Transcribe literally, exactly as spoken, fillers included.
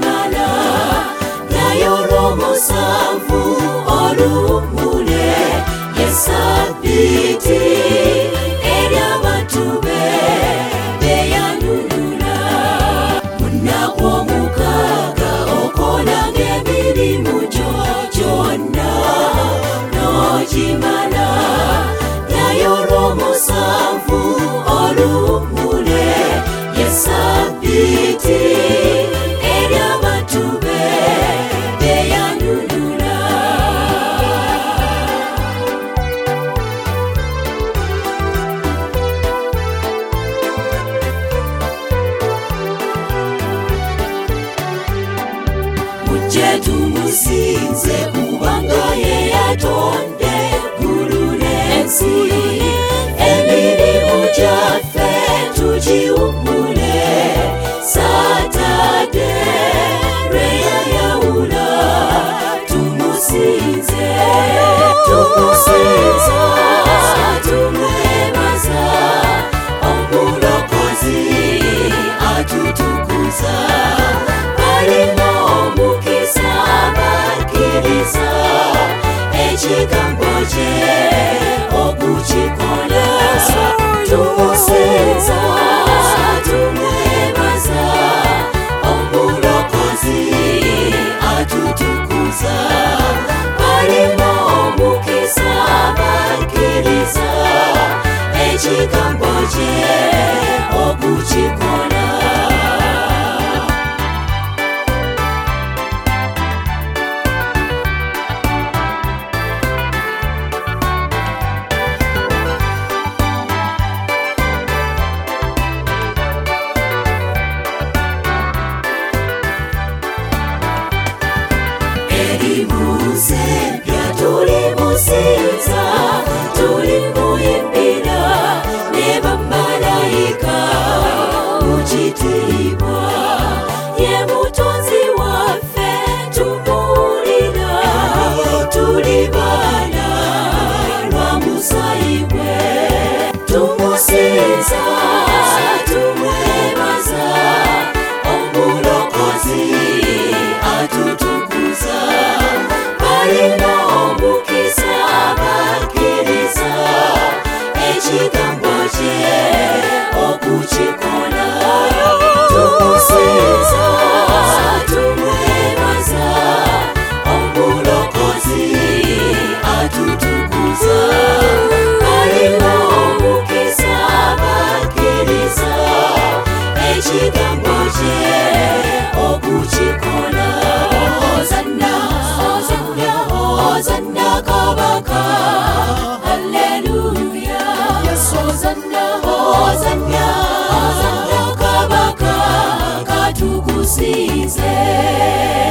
Nojimala Nayoromosamvu Olumule Yesabiti Eriabatube Beyanunula Munakwo mukaga Okola ngebirimu jona Nojimala Nayoromosamvu Olumule Yesabiti Eriabatube Beyanunula Mujetu musinze kubanga ye yatonde gululensi emirimu gyaffe tugiwummule Satade lweyayawula tumusinze tumusinza tumwebaza omulokozi atutukuza balina omukisa bakkiriza ekigambo kye okukikola tumusinza tumwebaza omulokozi atutukuza balina omukisa bakkiriza ekigambo kye okukikola Erimuze bya tulimusinza tulimuyimbira ne bamalayika mukitiibwa ye mutonzi waffe tumuwulira tuli baana lwa musaayi gwe tumusinza tumwebaza omulokozi atutukuza balina omukisa bakkiriza ekigambo kye okukikola tumusinza tumwebaza omulokozi atutukuza balina omukisa bakkiriza ekigambo kye okukikola Hosanna, Hosanna, Hosanna kabaka Hallelujah Hosanna, Hosanna, Hosanna kabaka katukusize